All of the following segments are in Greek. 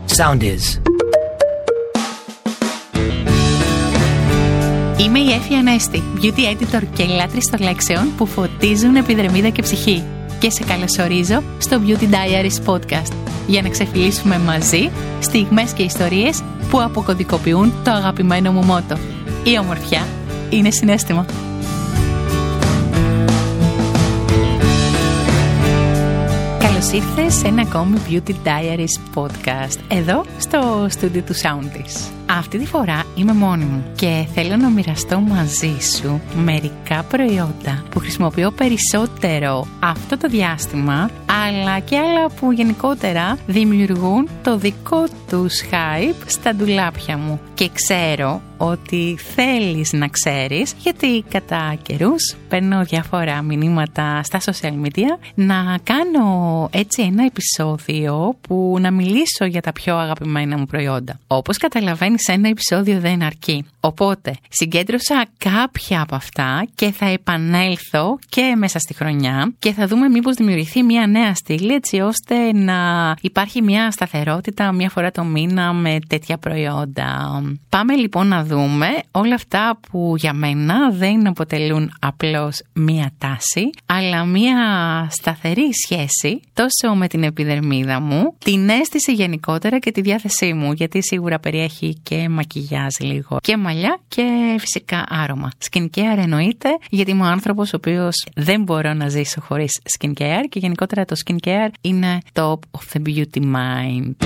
Soundiz. Είμαι η Έφη Ανέστη, beauty editor και λάτρης των λέξεων που φωτίζουν επιδερμίδα και ψυχή. Και σε καλωσορίζω στο Beauty Diaries podcast για να ξεφυλίσουμε μαζί στιγμές και ιστορίες που αποκωδικοποιούν το αγαπημένο μου μότο. Η ομορφιά είναι συναίσθημα. Καλώς ήρθες σε ένα ακόμη Beauty Diaries podcast εδώ στο στούντιο του Soundiz. Αυτή τη φορά είμαι μόνη μου και θέλω να μοιραστώ μαζί σου μερικά προϊόντα που χρησιμοποιώ περισσότερο αυτό το διάστημα, αλλά και άλλα που γενικότερα δημιουργούν το δικό τους hype στα ντουλάπια μου. Και ξέρω ότι θέλεις να ξέρεις, γιατί κατά καιρούς παίρνω διάφορα μηνύματα στα social media, να κάνω έτσι ένα επεισόδιο που να μιλήσω για τα πιο αγαπημένα μου προϊόντα. Όπως καταλαβαίνεις, ένα επεισόδιο δεν αρκεί. Οπότε συγκέντρωσα κάποια από αυτά και θα επανέλθω και μέσα στη χρονιά και θα δούμε μήπως δημιουργηθεί μια νέα στήλη, έτσι ώστε να υπάρχει μια σταθερότητα μια φορά το μήνα με τέτοια προϊόντα. Πάμε λοιπόν να δούμε όλα αυτά που για μένα δεν αποτελούν απλώς μία τάση, αλλά μία σταθερή σχέση τόσο με την επιδερμίδα μου, την αίσθηση γενικότερα και τη διάθεσή μου, γιατί σίγουρα περιέχει και μακιγιάζ λίγο και μαλλιά και φυσικά άρωμα. Skincare εννοείται, γιατί είμαι ο άνθρωπος ο οποίος δεν μπορώ να ζήσω χωρίς skincare και γενικότερα το skincare είναι top of the beauty mind.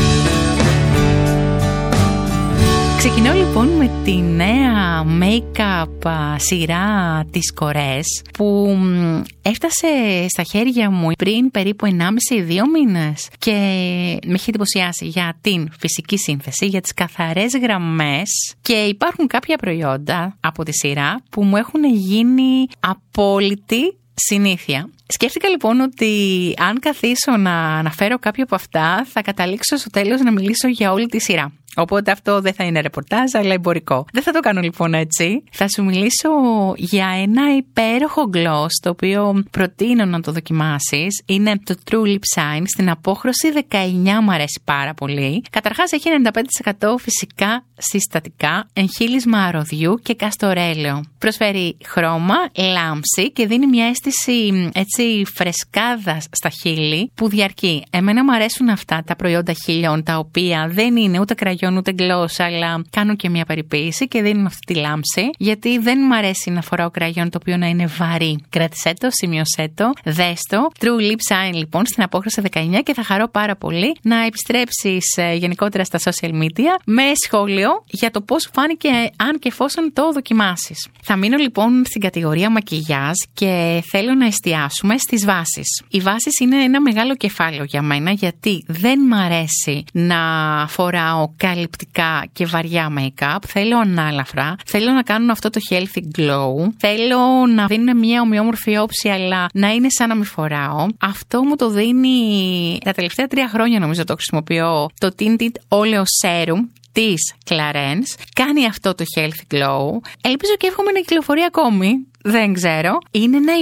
Ξεκινώ λοιπόν με τη νέα make-up σειρά της Κορές που έφτασε στα χέρια μου πριν περίπου 1,5-2 μήνες και με έχει εντυπωσιάσει για την φυσική σύνθεση, για τις καθαρές γραμμές, και υπάρχουν κάποια προϊόντα από τη σειρά που μου έχουν γίνει απόλυτη συνήθεια. Σκέφτηκα λοιπόν ότι αν καθίσω να αναφέρω κάποια από αυτά, θα καταλήξω στο τέλος να μιλήσω για όλη τη σειρά. Οπότε αυτό δεν θα είναι ρεπορτάζ, αλλά εμπορικό. Δεν θα το κάνω λοιπόν έτσι. Θα σου μιλήσω για ένα υπέροχο gloss, το οποίο προτείνω να το δοκιμάσεις. Είναι το True Lip Shine στην απόχρωση 19, μου αρέσει πάρα πολύ. Καταρχάς έχει 95% φυσικά συστατικά, εγχύλισμα αρωδιού και καστορέλαιο. Προσφέρει χρώμα, λάμψη και δίνει μια αίσθηση έτσι φρεσκάδας στα χείλη που διαρκεί. Εμένα μου αρέσουν αυτά τα προϊόντα χείλιων, τα οποία δεν είναι ούτε κραγιόν ούτε gloss, αλλά κάνουν και μια περιποίηση και δίνουν αυτή τη λάμψη, γιατί δεν μου αρέσει να φοράω κραγιόν το οποίο να είναι βαρύ. Κράτησέ το, σημειώσέ το, δες το. True Lip Shine λοιπόν στην απόχρωση 19, και θα χαρώ πάρα πολύ να επιστρέψεις γενικότερα στα social media με σχόλιο για το πώς φάνηκε, αν και εφόσον το δοκιμάσεις. Θα μείνω λοιπόν στην κατηγορία μακιγιάζ και θέλω να εστιάσουμε στις βάσεις. Οι βάσεις είναι ένα μεγάλο κεφάλαιο για μένα, γιατί δεν μ' αρέσει να φοράω καλυπτικά και βαριά make-up. Θέλω ανάλαφρα, θέλω να κάνουν αυτό το healthy glow, θέλω να δίνουν μια ομοιόμορφη όψη, αλλά να είναι σαν να μην φοράω. Αυτό μου το δίνει τα τελευταία 3 χρόνια, νομίζω το χρησιμοποιώ, το Tinted Oleo Serum της Clarins. Κάνει αυτό το healthy glow. Ελπίζω και εύχομαι να κυκλοφορεί ακόμη. Δεν ξέρω. Είναι ένα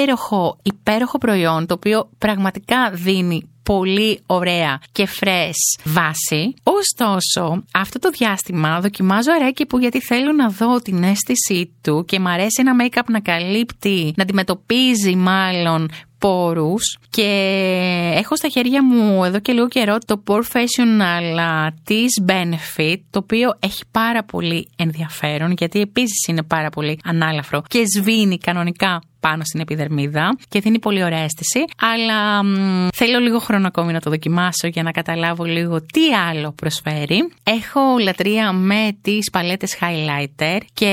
υπέροχο προϊόν, το οποίο πραγματικά δίνει πολύ ωραία και fresh βάση. Ωστόσο, αυτό το διάστημα δοκιμάζω αράκι που, γιατί θέλω να δω την αίσθησή του και μου αρέσει ένα make-up να καλύπτει, να αντιμετωπίζει μάλλον πόρους, και έχω στα χέρια μου εδώ και λίγο καιρό το Professional της Benefit, το οποίο έχει πάρα πολύ ενδιαφέρον, γιατί επίσης είναι πάρα πολύ ανάλαφρο και σβήνει κανονικά πάνω στην επιδερμίδα και δίνει πολύ ωραία αίσθηση, αλλά θέλω λίγο χρόνο ακόμη να το δοκιμάσω για να καταλάβω λίγο τι άλλο προσφέρει. Έχω λατρεία με τις παλέτες highlighter και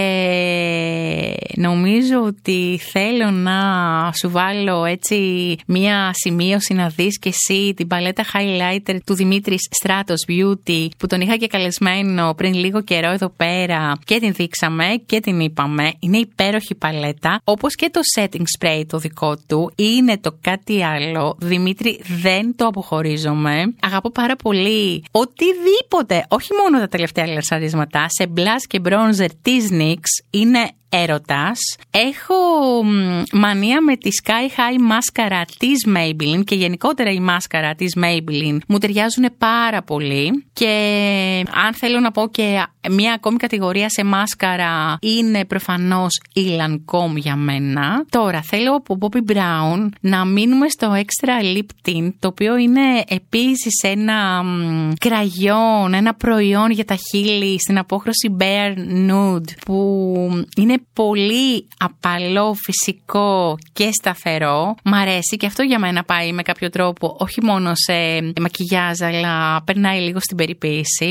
νομίζω ότι θέλω να σου βάλω έτσι μία σημείωση να δεις και εσύ την παλέτα highlighter του Δημήτρη Stratos Beauty, που τον είχα και καλεσμένο πριν λίγο καιρό εδώ πέρα και την δείξαμε και την είπαμε. Είναι υπέροχη παλέτα, όπως και το setting spray το δικό του. Είναι το κάτι άλλο. Δημήτρη, δεν το αποχωρίζομαι. Αγαπώ πάρα πολύ οτιδήποτε, όχι μόνο τα τελευταία λερσαρίσματα, σε blush και bronzer της NYX είναι έρωτας. Έχω μανία με τη Sky High μάσκαρα της Maybelline και γενικότερα η μάσκαρα της Maybelline μου ταιριάζουν πάρα πολύ. Και αν θέλω να πω και μια ακόμη κατηγορία σε μάσκαρα, είναι προφανώς η Lancome για μένα. Τώρα θέλω από Bobbi Brown να μείνουμε στο Extra Lip Tint, το οποίο είναι επίσης ένα κραγιόν, ένα προϊόν για τα χείλη στην απόχρωση Bare Nude, που είναι πολύ απαλό, φυσικό και σταθερό. Μ' αρέσει και αυτό για μένα πάει με κάποιο τρόπο, όχι μόνο σε μακιγιάζ, αλλά περνάει λίγο στην περιποίηση.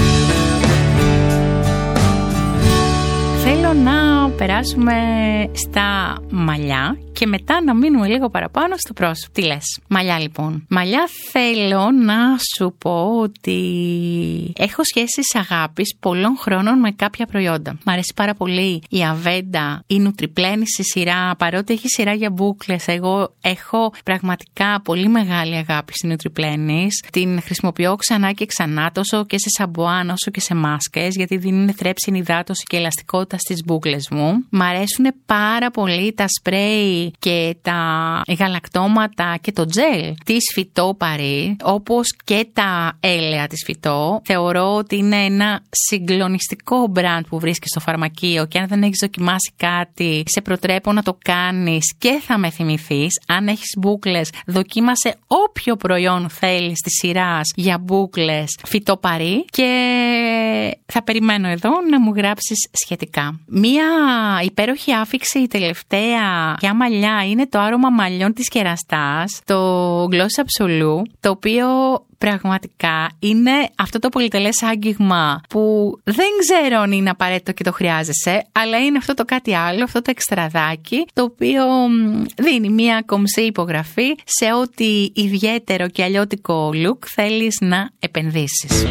Θέλω να περάσουμε στα μαλλιά και μετά να μείνουμε λίγο παραπάνω στο πρόσωπο. Τι λες? Μαλλιά λοιπόν. Μαλλιά θέλω να σου πω ότι έχω σχέσεις αγάπης πολλών χρόνων με κάποια προϊόντα. Μ' αρέσει πάρα πολύ η Aveda, η Nutriplenis στη σειρά, παρότι έχει σειρά για μπούκλες. Εγώ έχω πραγματικά πολύ μεγάλη αγάπη στη Nutriplenis. Την χρησιμοποιώ ξανά και ξανά, τόσο και σε σαμπουάν όσο και σε μάσκες, γιατί δίνουν θρέψινη υδάτωση και ελαστικότητα στις μπούκλες μου. Μ' αρέσουν πάρα πολύ τα σπρέι και τα γαλακτώματα και το τζέλ της Φυτό Παρί, όπως και τα έλαια της Φυτό. Θεωρώ ότι είναι ένα συγκλονιστικό μπραντ που βρίσκεις στο φαρμακείο και αν δεν έχεις δοκιμάσει κάτι, σε προτρέπω να το κάνεις και θα με θυμηθείς. Αν έχεις μπούκλες, δοκίμασε όποιο προϊόν θέλεις της σειράς για μπούκλες Φυτό Παρί και θα περιμένω εδώ να μου γράψεις σχετικά. Μία υπέροχη άφιξη τελευταία για μαλλιά είναι το άρωμα μαλλιών της Κεραστάς, το Gloss Absolu, το οποίο πραγματικά είναι αυτό το πολυτελές άγγιγμα που δεν ξέρω αν είναι απαραίτητο και το χρειάζεσαι, αλλά είναι αυτό το κάτι άλλο, αυτό το εξτραδάκι, το οποίο δίνει μια κομψή υπογραφή σε ό,τι ιδιαίτερο και αλλιώτικο look θέλεις να επενδύσεις.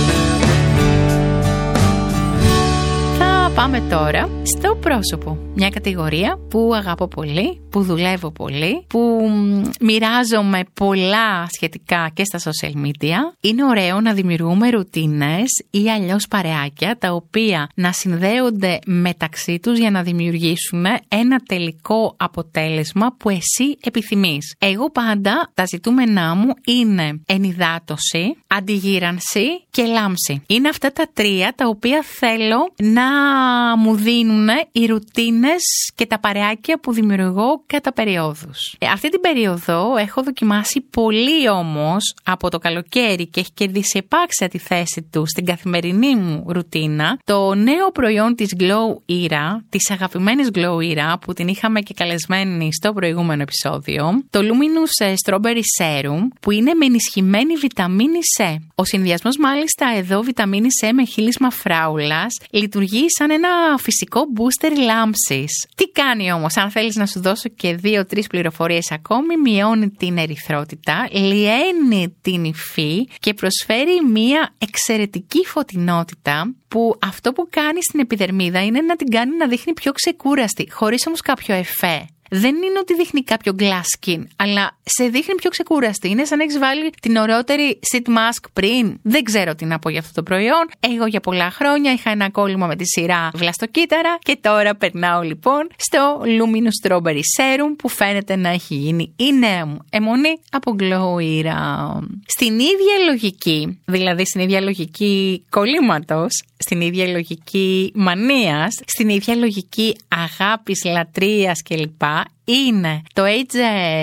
Πάμε τώρα στο πρόσωπο. Μια κατηγορία που αγαπώ πολύ, που δουλεύω πολύ, που μοιράζομαι πολλά σχετικά και στα social media. Είναι ωραίο να δημιουργούμε ρουτίνες ή αλλιώς παρεάκια, τα οποία να συνδέονται μεταξύ τους για να δημιουργήσουν ένα τελικό αποτέλεσμα που εσύ επιθυμείς. Εγώ πάντα τα ζητούμενά μου είναι ενυδάτωση, αντιγύρανση και λάμψη. Είναι αυτά τα τρία τα οποία θέλω να μου δίνουν οι ρουτίνες και τα παρεάκια που δημιουργώ κατά περιόδους. Αυτή την περίοδο έχω δοκιμάσει πολύ όμως από το καλοκαίρι και έχει κερδίσει επάξια τη θέση του στην καθημερινή μου ρουτίνα το νέο προϊόν της Glow Era, της αγαπημένης Glow Era που την είχαμε και καλεσμένη στο προηγούμενο επεισόδιο, το Luminous Strawberry Serum που είναι με ενισχυμένη βιταμίνη C. Ο συνδυασμός μάλιστα εδώ βιταμίνη C με χείλισμα φράουλας λειτουργεί σαν ένα φυσικό booster λάμψης. Τι κάνει όμως, αν θέλεις να σου δώσω και 2-3 πληροφορίες ακόμη, μειώνει την ερυθρότητα, λιένει την υφή και προσφέρει μια εξαιρετική φωτεινότητα που αυτό που κάνει στην επιδερμίδα είναι να την κάνει να δείχνει πιο ξεκούραστη, χωρίς όμως κάποιο εφέ. Δεν είναι ότι δείχνει κάποιο glass skin, αλλά σε δείχνει πιο ξεκούραστη. Είναι σαν να έχεις βάλει την ωραιότερη sheet mask πριν. Δεν ξέρω τι να πω για αυτό το προϊόν. Εγώ για πολλά χρόνια είχα ένα κόλλημα με τη σειρά βλαστοκύτταρα και τώρα περνάω λοιπόν στο Luminous Strawberry Serum που φαίνεται να έχει γίνει η νέα μου αιμονή από Glow Era. Στην ίδια λογική, δηλαδή στην ίδια λογική κολλήματος, στην ίδια λογική μανίας, στην ίδια λογική αγάπης, λατρείας κλπ. Είναι το Age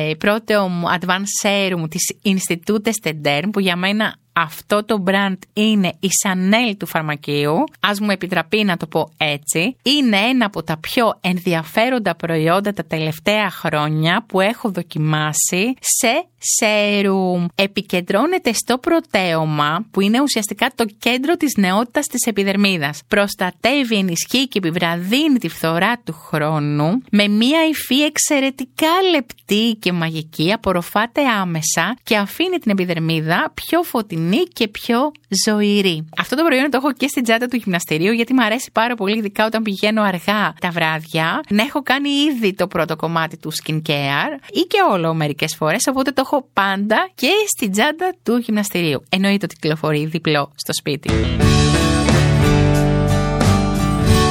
Proteum Advanced Serum της Institut Estederm που για μένα αυτό το brand είναι η Chanel του φαρμακείου, ας μου επιτραπεί να το πω έτσι. Είναι ένα από τα πιο ενδιαφέροντα προϊόντα τα τελευταία χρόνια που έχω δοκιμάσει σε serum. Επικεντρώνεται στο πρωτέωμα που είναι ουσιαστικά το κέντρο της νεότητας της επιδερμίδας. Προστατεύει, ενισχύει και επιβραδύνει τη φθορά του χρόνου με μια υφή εξαιρετικά λεπτή και μαγική, απορροφάται άμεσα και αφήνει την επιδερμίδα πιο φωτεινή και πιο ζωηρή. Αυτό το προϊόν το έχω και στην τσάντα του γυμναστηρίου γιατί μου αρέσει πάρα πολύ, ειδικά όταν πηγαίνω αργά τα βράδια, να έχω κάνει ήδη το πρώτο κομμάτι του skincare ή και όλο μερικές φορές, οπότε το έχω πάντα και στην τσάντα του γυμναστηρίου. Εννοείται ότι κυκλοφορεί διπλό στο σπίτι.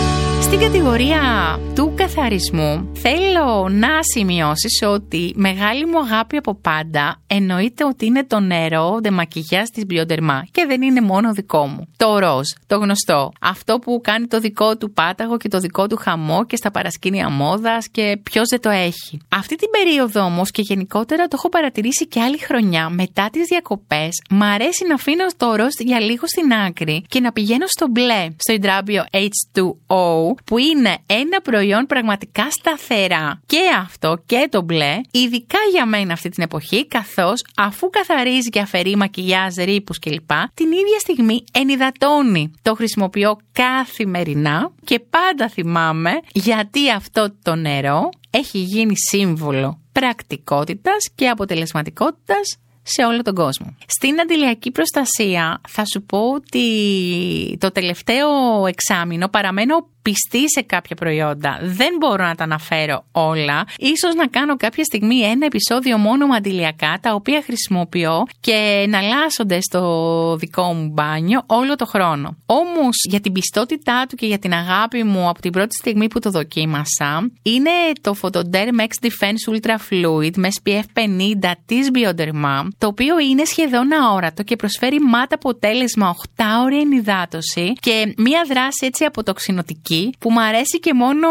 Στην κατηγορία του καθαρισμού θέλω να σημειώσεις ότι μεγάλη μου αγάπη από πάντα εννοείται ότι είναι το νερό ντεμακιγιάζ της Bioderma και δεν είναι μόνο δικό μου. Το ροζ, το γνωστό, αυτό που κάνει το δικό του πάταγο και το δικό του χαμό και στα παρασκήνια μόδας και ποιος δεν το έχει. Αυτή την περίοδο όμως και γενικότερα το έχω παρατηρήσει και άλλη χρονιά μετά τις διακοπές, μ' αρέσει να αφήνω το ροζ για λίγο στην άκρη και να πηγαίνω στο μπλε, στο υδράμπιο H2O, που είναι ένα προϊόν πραγματικά σταθερά και αυτό και το μπλε, ειδικά για μένα αυτή την εποχή, καθώς αφού καθαρίζει και αφαιρεί μακιγιάζ, ρήπους κλπ, την ίδια στιγμή ενυδατώνει. Το χρησιμοποιώ καθημερινά και πάντα θυμάμαι γιατί αυτό το νερό έχει γίνει σύμβολο πρακτικότητας και αποτελεσματικότητας σε όλο τον κόσμο. Στην αντιλιακή προστασία θα σου πω ότι το τελευταίο εξάμηνο παραμένω πιστή σε κάποια προϊόντα. Δεν μπορώ να τα αναφέρω όλα. Ίσως να κάνω κάποια στιγμή ένα επεισόδιο μόνο με αντιλιακά, τα οποία χρησιμοποιώ και εναλλάσσονται στο δικό μου μπάνιο όλο το χρόνο. Όμως για την πιστότητά του και για την αγάπη μου από την πρώτη στιγμή που το δοκίμασα, είναι το Photoderm X Defense Ultra Fluid με SPF 50 της Bioderma, το οποίο είναι σχεδόν αόρατο και προσφέρει μάτ αποτέλεσμα 8ωρη ενυδάτωση και μία δράση έτσι αποτοξινωτική που μου αρέσει και μόνο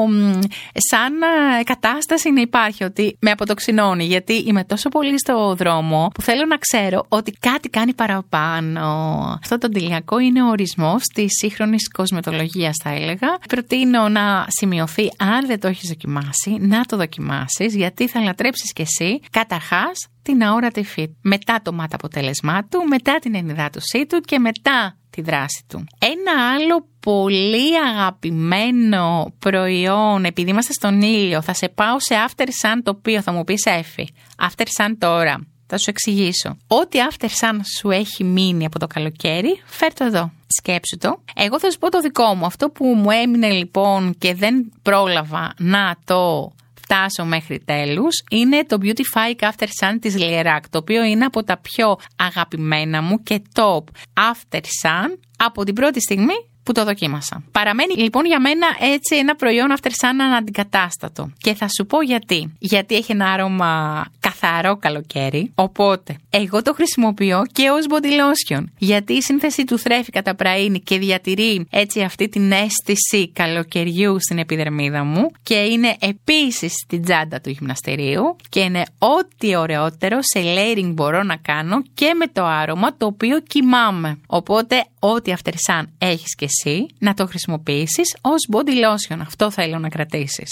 σαν κατάσταση να υπάρχει, ότι με αποτοξινώνει, γιατί είμαι τόσο πολύ στο δρόμο που θέλω να ξέρω ότι κάτι κάνει παραπάνω. Αυτό το αντιλιακό είναι ο ορισμός της σύγχρονης κοσμετολογίας, θα έλεγα. Προτείνω να σημειωθεί, αν δεν το έχεις δοκιμάσει, να το δοκιμάσεις, γιατί θα λατρέψεις κι εσύ καταρχάς την αόρατη fit. Μετά το μάτα αποτέλεσμά του, μετά την ενυδάτωσή του και μετά τη δράση του. Ένα άλλο πολύ αγαπημένο προϊόν, επειδή είμαστε στον ήλιο, θα σε πάω σε After Sun, το οποίο θα μου πεις Εφη, After Sun τώρα. Θα σου εξηγήσω. Ό,τι After Sun σου έχει μείνει από το καλοκαίρι, φέρ' το εδώ. Σκέψου το. Εγώ θα σου πω το δικό μου. Αυτό που μου έμεινε λοιπόν και δεν πρόλαβα να το φτάσω μέχρι τέλους, είναι το Beautify After Sun της Lierac, το οποίο είναι από τα πιο αγαπημένα μου και top After Sun από την πρώτη στιγμή που το δοκίμασα. Παραμένει λοιπόν για μένα έτσι ένα προϊόν After Sun αναντικατάστατο. Και θα σου πω γιατί. Γιατί έχει ένα άρωμα καθαρό καλοκαίρι. Οπότε, εγώ το χρησιμοποιώ και ως body lotion. Γιατί η σύνθεση του θρέφει κατά πραΐνη και διατηρεί έτσι αυτή την αίσθηση καλοκαιριού στην επιδερμίδα μου. Και είναι επίσης στην τσάντα του γυμναστηρίου. Και είναι ό,τι ωραιότερο σε layering μπορώ να κάνω και με το άρωμα το οποίο κοιμάμαι. Οπότε, ό,τι After Sun έχεις και εσύ, να το χρησιμοποιήσεις ως body lotion. Αυτό θέλω να κρατήσεις.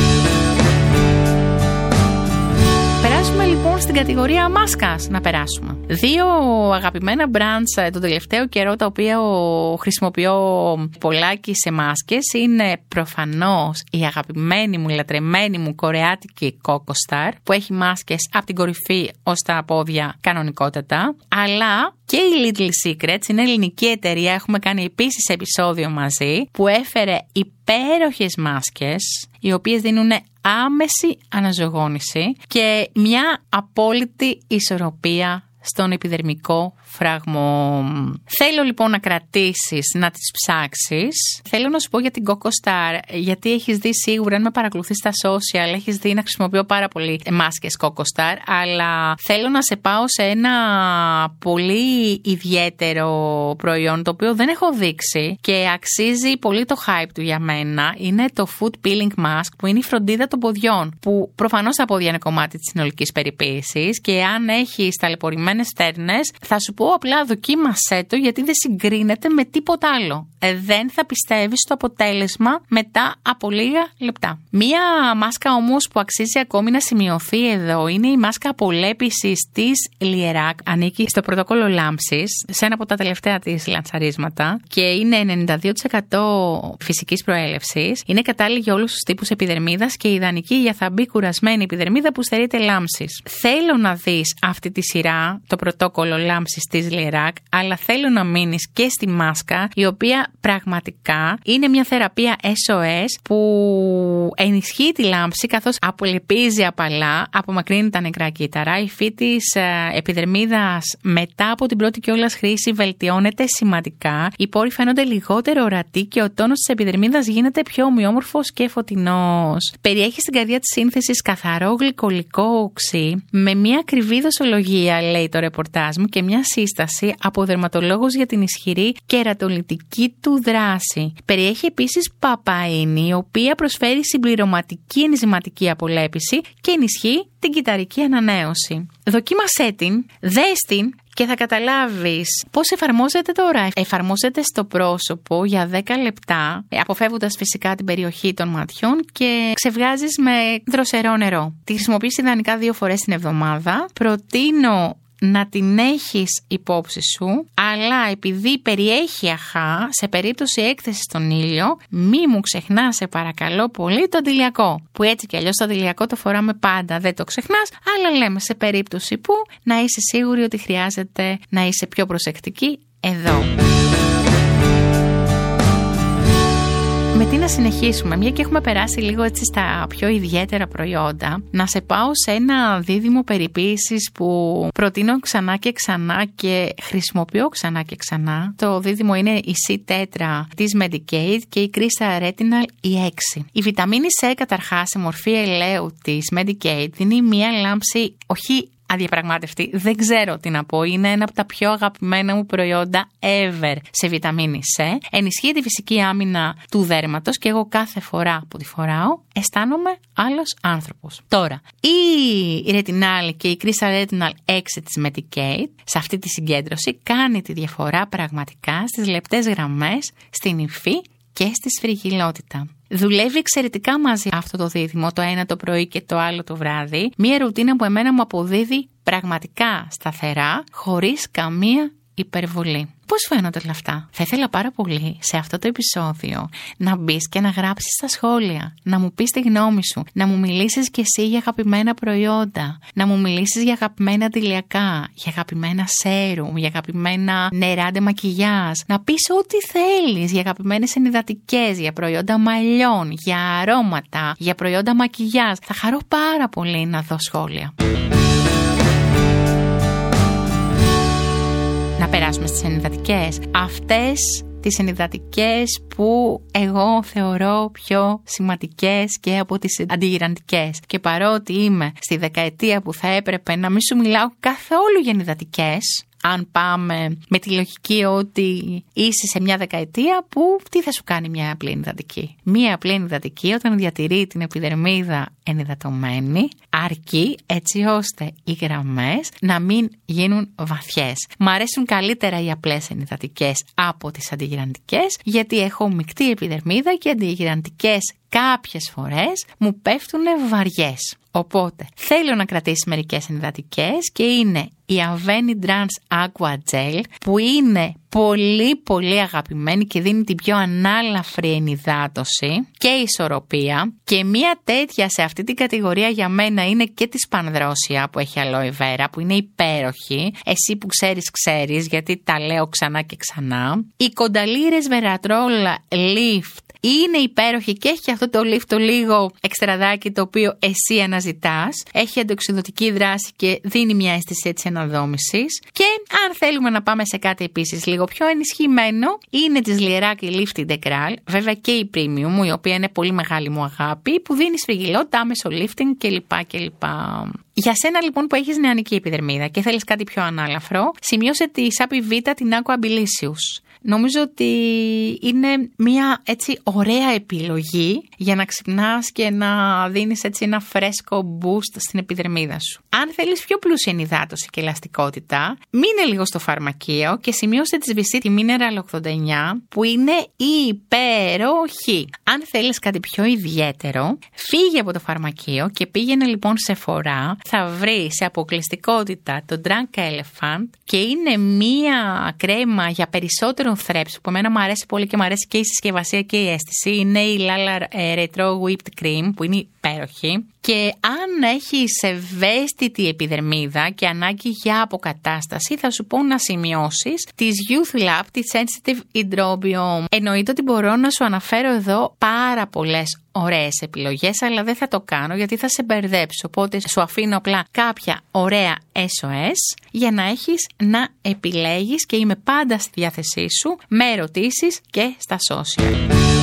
Περάσουμε λοιπόν στην κατηγορία μάσκας. Να περάσουμε. Δύο αγαπημένα brands τον τελευταίο καιρό, τα οποία χρησιμοποιώ πολλάκι σε μάσκες, είναι προφανώς η αγαπημένη μου, λατρεμένη μου κορεάτικη Coco Star, που έχει μάσκες από την κορυφή ως τα πόδια κανονικότατα, αλλά και η Little Secrets, είναι ελληνική εταιρεία, έχουμε κάνει επίσης επεισόδιο μαζί, που έφερε υπέροχες μάσκες, οι οποίες δίνουν άμεση αναζωογόνηση και μια απόλυτη ισορροπία στον επιδερμικό φράγμο. Θέλω λοιπόν να κρατήσεις, να τις ψάξεις. Θέλω να σου πω για την Coco Star, γιατί έχεις δει σίγουρα, αν με παρακολουθείς στα social, έχεις δει να χρησιμοποιώ πάρα πολύ μάσκες Coco Star, αλλά θέλω να σε πάω σε ένα πολύ ιδιαίτερο προϊόν, το οποίο δεν έχω δείξει και αξίζει πολύ το hype του για μένα. Είναι το Foot Peeling Mask, που είναι η φροντίδα των ποδιών, που προφανώς τα πόδια είναι κομμάτι της συνολικής περιποίησης και αν έχεις ταλαιπωρημένες στέρνες, θα σου πω απλά δοκίμασέ το, γιατί δεν συγκρίνεται με τίποτα άλλο. Δεν θα πιστεύεις το αποτέλεσμα μετά από λίγα λεπτά. Μία μάσκα όμως που αξίζει ακόμη να σημειωθεί εδώ είναι η μάσκα απολέπισης της Lierac. Ανήκει στο πρωτόκολλο λάμψης, σε ένα από τα τελευταία της λανσαρίσματα και είναι 92% φυσικής προέλευσης. Είναι κατάλληλη για όλους τους τύπους επιδερμίδας και ιδανική για θαμπή κουρασμένη επιδερμίδα που στερείται λάμψης. Θέλω να δεις αυτή τη σειρά, το πρωτόκολλο λάμψης της Lirac, αλλά θέλω να μείνεις και στη μάσκα, η οποία πραγματικά είναι μια θεραπεία SOS που ενισχύει τη λάμψη, καθώς απολεπίζει απαλά, απομακρύνει τα νεκρά κύτταρα. Η υφή της επιδερμίδας μετά από την πρώτη κιόλας χρήση βελτιώνεται σημαντικά. Οι πόροι φαίνονται λιγότερο ορατοί και ο τόνος της επιδερμίδας γίνεται πιο ομοιόμορφος και φωτεινός. Περιέχει στην καρδιά της σύνθεσης καθαρό γλυκολικό οξύ με μια ακριβή δοσολογία, λέει το ρεπορτάζ μου, και μια σύσταση από δερματολόγους για την ισχυρή κερατολιτική του δράση. Περιέχει επίσης παπαΐνη, η οποία προσφέρει συμπληρωματική ενζηματική απολέπιση και ενισχύει την κυταρική ανανέωση. Δοκίμασέ την, δες την και θα καταλάβεις πώς εφαρμόζεται τώρα. Εφαρμόζεται στο πρόσωπο για 10 λεπτά, αποφεύγοντας φυσικά την περιοχή των ματιών, και ξεβγάζεις με δροσερό νερό. Τη χρησιμοποιείς ιδανικά 2 φορές την εβδομάδα. Προτείνω να την έχεις υπόψη σου, αλλά επειδή περιέχει αχά, σε περίπτωση έκθεσης στον ήλιο, μη μου ξεχνάς, σε παρακαλώ πολύ, το αντιλιακό. Που έτσι κι αλλιώς το αντιλιακό το φοράμε πάντα, δεν το ξεχνάς, αλλά λέμε σε περίπτωση που να είσαι σίγουρη ότι χρειάζεται να είσαι πιο προσεκτική εδώ. Με τι να συνεχίσουμε, μια και έχουμε περάσει λίγο έτσι στα πιο ιδιαίτερα προϊόντα, να σε πάω σε ένα δίδυμο περιποίησης που προτείνω ξανά και ξανά και χρησιμοποιώ ξανά και ξανά. Το δίδυμο είναι η C-Tetra της Medik8 και η Crystal Retinal η 6. Η βιταμίνη C καταρχάς σε μορφή ελαίου της Medik8 δίνει μια λάμψη όχι αδιαπραγμάτευτη, δεν ξέρω τι να πω, είναι ένα από τα πιο αγαπημένα μου προϊόντα ever σε βιταμίνη C. Ενισχύει τη φυσική άμυνα του δέρματος και εγώ κάθε φορά που τη φοράω αισθάνομαι άλλος άνθρωπος. Τώρα, η Retinal και η Crystal Retinal 6 της Medik8 σε αυτή τη συγκέντρωση κάνει τη διαφορά πραγματικά στις λεπτές γραμμές, στην υφή και στη σφριγγυλότητα. Δουλεύει εξαιρετικά μαζί αυτό το δίδυμο, το ένα το πρωί και το άλλο το βράδυ. Μία ρουτίνα που εμένα μου αποδίδει πραγματικά σταθερά, χωρίς καμία υπερβολή. Πώς φαίνονται όλα αυτά? Θα ήθελα πάρα πολύ σε αυτό το επεισόδιο να μπεις και να γράψεις στα σχόλια, να μου πεις τη γνώμη σου, να μου μιλήσεις κι εσύ για αγαπημένα προϊόντα, να μου μιλήσεις για αγαπημένα αντιλιακά, για αγαπημένα σέρουμ, για αγαπημένα νερά ντε μακιγιάζ, να πεις ό,τι θέλεις για αγαπημένες ενυδατικές, για προϊόντα μαλλιών, για αρώματα, για προϊόντα μακιγιάζ. Θα χαρώ πάρα πολύ να δω σχόλια. Να περάσουμε στις ενυδατικές. Αυτές τις ενυδατικές που εγώ θεωρώ πιο σημαντικές και από τις αντιγυραντικές. Και παρότι είμαι στη δεκαετία που θα έπρεπε να μην σου μιλάω καθόλου για ενυδατικές, αν πάμε με τη λογική ότι είσαι σε μια δεκαετία που τι θα σου κάνει μια απλή ενυδατική? Μια απλή ενυδατική, όταν διατηρεί την επιδερμίδα ενυδατωμένη, αρκεί έτσι ώστε οι γραμμές να μην γίνουν βαθιές. Μ' αρέσουν καλύτερα οι απλές ενυδατικές από τις αντιγυραντικές, γιατί έχω μεικτή επιδερμίδα και αντιγυραντικές κάποιες φορές μου πέφτουνε βαριές. Οπότε θέλω να κρατήσεις μερικές ενυδατικές και είναι η Aveni Trans Aqua Gel, που είναι πολύ πολύ αγαπημένη και δίνει την πιο ανάλαφρη ενυδάτωση και ισορροπία, και μία τέτοια σε αυτή την κατηγορία για μένα είναι και τη Spandrosia που έχει aloe vera, που είναι υπέροχη. Εσύ που ξέρεις γιατί τα λέω ξανά και ξανά. Η Caudalie Resveratrol Lift είναι υπέροχη και έχει αυτό το lift το λίγο εξτραδάκι το οποίο εσύ αναζητάς. Έχει αντοξυδοτική δράση και δίνει μια αίσθηση έτσι αναδόμησης. Και αν θέλουμε να πάμε σε κάτι επίσης λίγο πιο ενισχυμένο, είναι της Lirac η Lift Integral, βέβαια και η Premium, η οποία είναι πολύ μεγάλη μου αγάπη, που δίνει σφριγγυλότητα, άμεσο lifting κλπ. Για σένα λοιπόν που έχεις νεανική επιδερμίδα και θέλεις κάτι πιο ανάλαφρο, σημείωσε τη Σάπι Β την Aqua Bilicious. Νομίζω ότι είναι μια έτσι ωραία επιλογή για να ξυπνάς και να δίνεις έτσι ένα φρέσκο boost στην επιδερμίδα σου. Αν θέλεις πιο πλούσια ενυδάτωση και ελαστικότητα, μείνε λίγο στο φαρμακείο και σημείωσε τη Vichy τη Mineral 89, που είναι υπέροχη. Αν θέλεις κάτι πιο ιδιαίτερο, φύγε από το φαρμακείο και πήγαινε λοιπόν σε φορά. Θα βρει σε αποκλειστικότητα το Drunk Elephant και είναι μία κρέμα για περισσότερο θρέψη που εμένα μου αρέσει πολύ και μου αρέσει και η συσκευασία και η αίσθηση. Είναι η Lala Retro Whipped Cream, που είναι υπέροχη, Και αν έχεις ευαίσθητη επιδερμίδα και ανάγκη για αποκατάσταση, θα σου πω να σημειώσεις τις Youth Lab, τη Sensitive Hydrobiome. Εννοείται ότι μπορώ να σου αναφέρω εδώ πάρα πολλές ωραίες επιλογές, αλλά δεν θα το κάνω γιατί θα σε μπερδέψω. Οπότε σου αφήνω απλά κάποια ωραία SOS για να έχεις να επιλέγεις και είμαι πάντα στη διάθεσή σου με ερωτήσεις και στα social.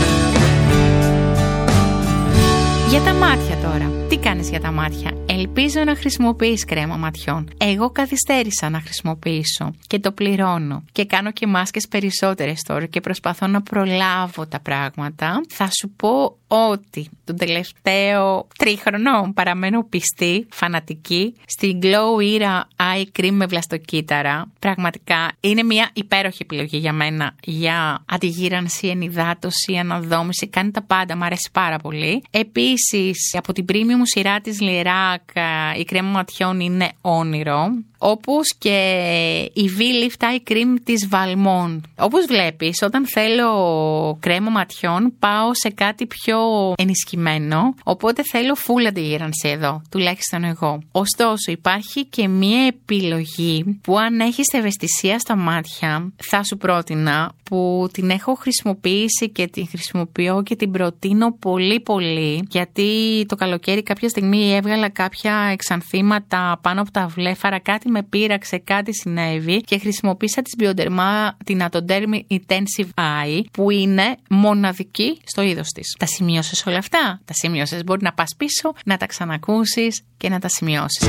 Για τα μάτια τώρα. Τι κάνεις για τα μάτια? Ελπίζω να χρησιμοποιείς κρέμα ματιών. Εγώ καθυστέρησα να χρησιμοποιήσω και το πληρώνω. Και κάνω και μάσκες περισσότερες τώρα και προσπαθώ να προλάβω τα πράγματα. Θα σου πω ότι τον τελευταίο τρίχρονο παραμένω πιστή, φανατική, στην Glow Era Eye Cream με βλαστοκύτταρα. Πραγματικά είναι μια υπέροχη επιλογή για μένα για αντιγύρανση, ενυδάτωση, αναδόμηση. Κάνει τα πάντα, μου αρέσει πάρα πολύ. Επίσης, από την premium σειρά της Lirac, η κρέμα ματιών είναι όνειρο. Όπως και η V-Lift Eye Cream της Valmont. Όπως βλέπεις, όταν θέλω κρέμα ματιών πάω σε κάτι πιο ενισχυμένο, οπότε θέλω full αντιγύρανση εδώ, τουλάχιστον εγώ. Ωστόσο, υπάρχει και μία επιλογή που αν έχεις ευαισθησία στα μάτια, θα σου πρότεινα, που την έχω χρησιμοποιήσει και την χρησιμοποιώ και την προτείνω πολύ πολύ, γιατί το καλοκαίρι κάποια στιγμή έβγαλα κάποια εξανθήματα πάνω από τα βλέφαρα, κάτι με πείραξε, κάτι συνέβη και χρησιμοποίησα της Bioderma την Atoderm Intensive Eye, που είναι μοναδική στο είδος της. Τα σημειώσεις όλα αυτά? Τα σημειώσεις, μπορεί να πας πίσω, να τα ξανακούσεις και να τα σημειώσεις.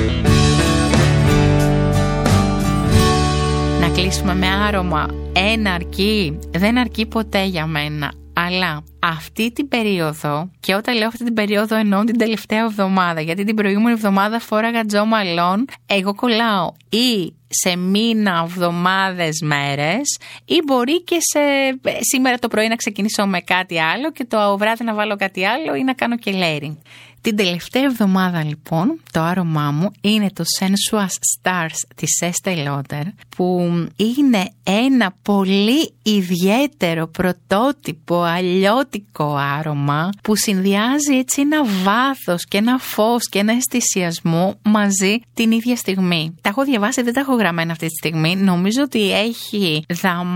Να κλείσουμε με άρωμα. Ένα αρκεί? Δεν αρκεί ποτέ για μένα. Αλλά αυτή την περίοδο, και όταν λέω αυτή την περίοδο εννοώ την τελευταία εβδομάδα, γιατί την προηγούμενη εβδομάδα φόραγα Jo Malone, εγώ κολλάω ή σε μήνα, εβδομάδες, μέρες, ή μπορεί και σήμερα το πρωί να ξεκινήσω με κάτι άλλο και το βράδυ να βάλω κάτι άλλο ή να κάνω και layering. Την τελευταία εβδομάδα λοιπόν το άρωμά μου είναι το Sensuous Stars της Estée Lauder, που είναι ένα πολύ ιδιαίτερο πρωτότυπο αλλιώτικο άρωμα που συνδυάζει έτσι ένα βάθος και ένα φως και ένα αισθησιασμό μαζί την ίδια στιγμή. Τα έχω διαβάσει, δεν τα έχω γραμμένα αυτή τη στιγμή. Νομίζω ότι έχει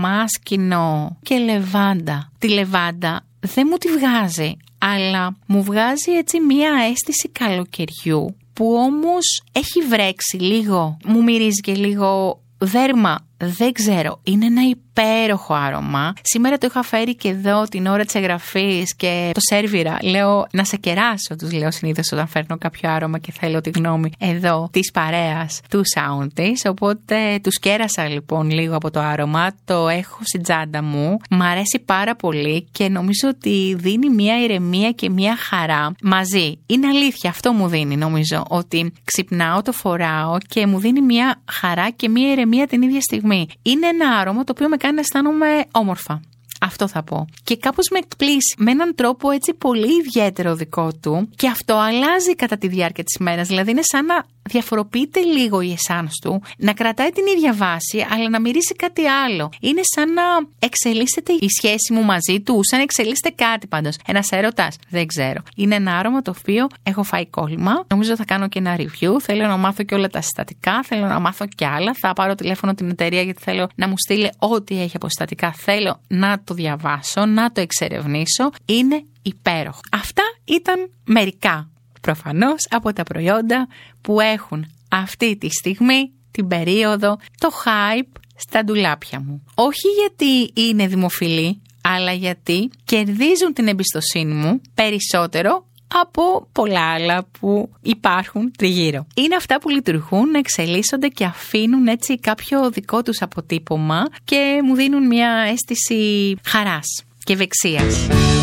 δαμάσκηνο και λεβάντα. Τη λεβάντα δεν μου τη βγάζει, αλλά μου βγάζει έτσι μία αίσθηση καλοκαιριού που όμως έχει βρέξει λίγο, μου μυρίζει και λίγο δέρμα, δεν ξέρω, είναι ένα υπέροχο άρωμα. Σήμερα το είχα φέρει και εδώ την ώρα της εγγραφής και το σέρβιρα. Λέω να σε κεράσω, τους λέω συνήθως όταν φέρνω κάποιο άρωμα και θέλω τη γνώμη εδώ της παρέας του sound της. Οπότε τους κέρασα λοιπόν λίγο από το άρωμα, το έχω στην τσάντα μου. Μ' αρέσει πάρα πολύ και νομίζω ότι δίνει μια ηρεμία και μια χαρά μαζί. Είναι αλήθεια, αυτό μου δίνει, νομίζω, ότι ξυπνάω, το φοράω και μου δίνει μια χαρά και μια ηρεμία την ίδια στιγμή. Είναι ένα άρωμα το οποίο με κάνει να αισθάνομαι όμορφα. Αυτό θα πω. Και κάπως με εκπλήσει με έναν τρόπο έτσι πολύ ιδιαίτερο δικό του, και αυτό αλλάζει κατά τη διάρκεια της μέρας. Δηλαδή είναι σαν να διαφοροποιείται λίγο η εσάνς του, να κρατάει την ίδια βάση, αλλά να μυρίσει κάτι άλλο. Είναι σαν να εξελίσσεται η σχέση μου μαζί του, σαν να εξελίσσεται κάτι πάντως. Ένας έρωτας, δεν ξέρω. Είναι ένα άρωμα το οποίο έχω φάει κόλλημα. Νομίζω θα κάνω και ένα review. Θέλω να μάθω και όλα τα συστατικά. Θέλω να μάθω και άλλα. Θα πάρω τηλέφωνο την εταιρεία γιατί θέλω να μου στείλει ό,τι έχει από συστατικά. Θέλω να το διαβάσω, να το εξερευνήσω. Είναι υπέροχο. Αυτά ήταν μερικά προφανώς από τα προϊόντα που έχουν αυτή τη στιγμή, την περίοδο, το hype στα ντουλάπια μου. Όχι γιατί είναι δημοφιλή, αλλά γιατί κερδίζουν την εμπιστοσύνη μου περισσότερο από πολλά άλλα που υπάρχουν τριγύρω. Είναι αυτά που λειτουργούν, εξελίσσονται και αφήνουν έτσι κάποιο δικό τους αποτύπωμα και μου δίνουν μια αίσθηση χαράς και ευεξίας.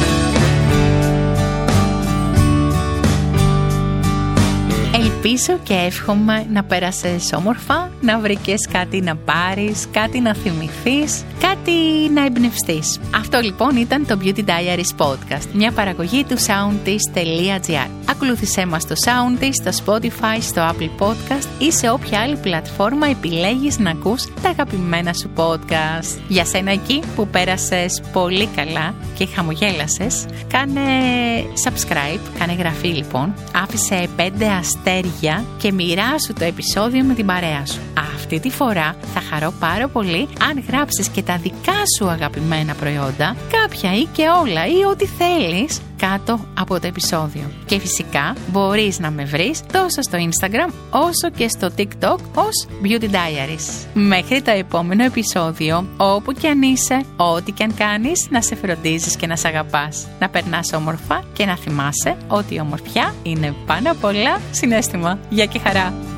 Ελπίζω και εύχομαι να πέρασες όμορφα, να βρήκες κάτι να πάρεις, κάτι να θυμηθείς, κάτι να εμπνευστείς. Αυτό λοιπόν ήταν το Beauty Diaries Podcast, μια παραγωγή του soundis.gr. ακολούθησέ μας στο Soundist, στο Spotify, στο Apple Podcast ή σε όποια άλλη πλατφόρμα επιλέγεις να ακούς τα αγαπημένα σου podcast. Για σένα εκεί που πέρασες πολύ καλά και χαμογέλασες, κάνε subscribe, κάνε εγγραφή λοιπόν, άφησε 5 αστέρια και μοιράσου το επεισόδιο με την παρέα σου. Αυτή τη φορά θα χαρώ πάρα πολύ αν γράψεις και τα δικά σου αγαπημένα προϊόντα, κάποια ή και όλα ή ό,τι θέλεις, κάτω από το επεισόδιο. Και φυσικά μπορείς να με βρεις τόσο στο Instagram όσο και στο TikTok ως Beauty Diaries. Μέχρι το επόμενο επεισόδιο, όπου κι αν είσαι, ό,τι κι αν κάνεις, να σε φροντίζεις και να σε αγαπάς. Να περνάς όμορφα και να θυμάσαι ότι η ομορφιά είναι πάνω απ' όλα συναίσθημα. Γεια και χαρά!